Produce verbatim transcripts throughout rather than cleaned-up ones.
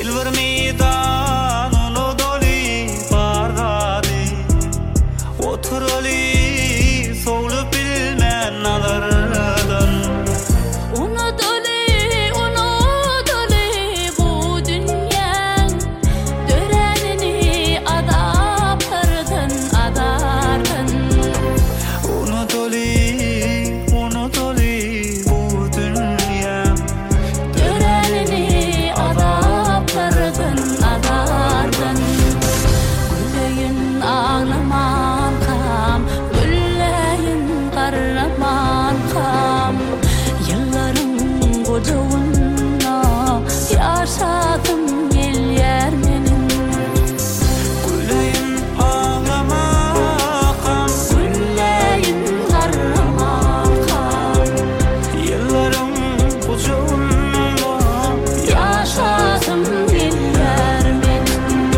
bir meydan onu doli bargady. Oturali soğulup bilmän alardan. Onu doli, onu doli bu dünýäň dörenini adaplardan adardan. Onu doli, onu doli bu dünýäň Dörenini adaplardan adardan. Güleyin ağlaman kam, güleyin garraman kam. Yıllarım gocawynna yaşadım el yer menin. Güleyin ağlama kam, Güleyin garraman kam. yıllarım uzunma. Yaşadım el yer menin.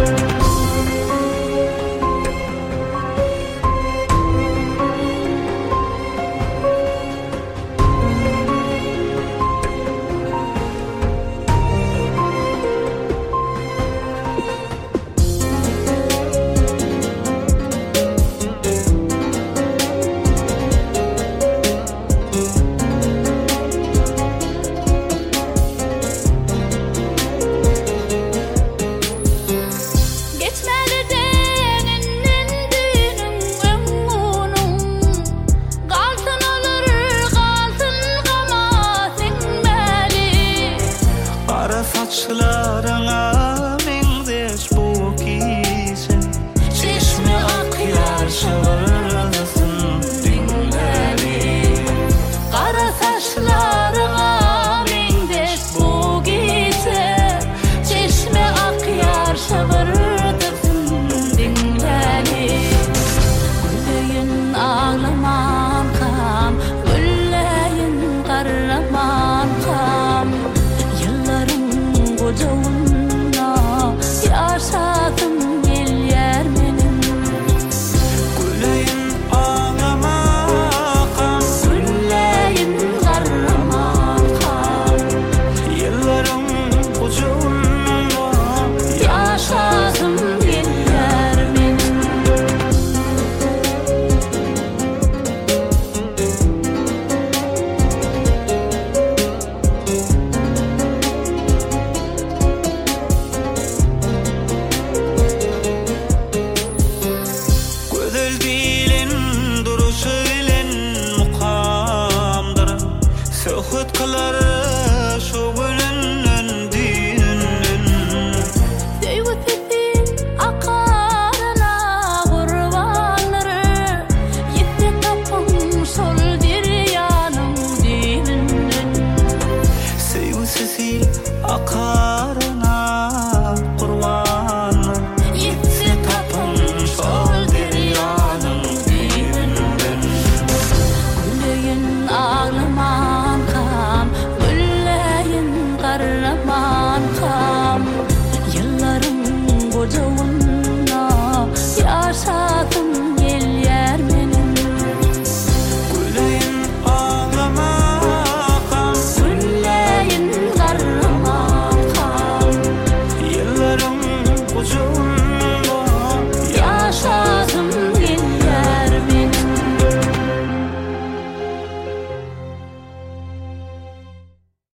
Geçmeli deninden dünüm ömrünüm. Galtın olur, galtın gama sinmeli. Kara saçlarına mengdeş bu giysen. Çeşme akyar şavırlasın dinleri. Kara saçlarına mengdeş bu giyse. Çeşme akyar şavırdırsın dinleri. Güleyin ağlaman kam, güleyin garraman kam. Yıllarım kocaman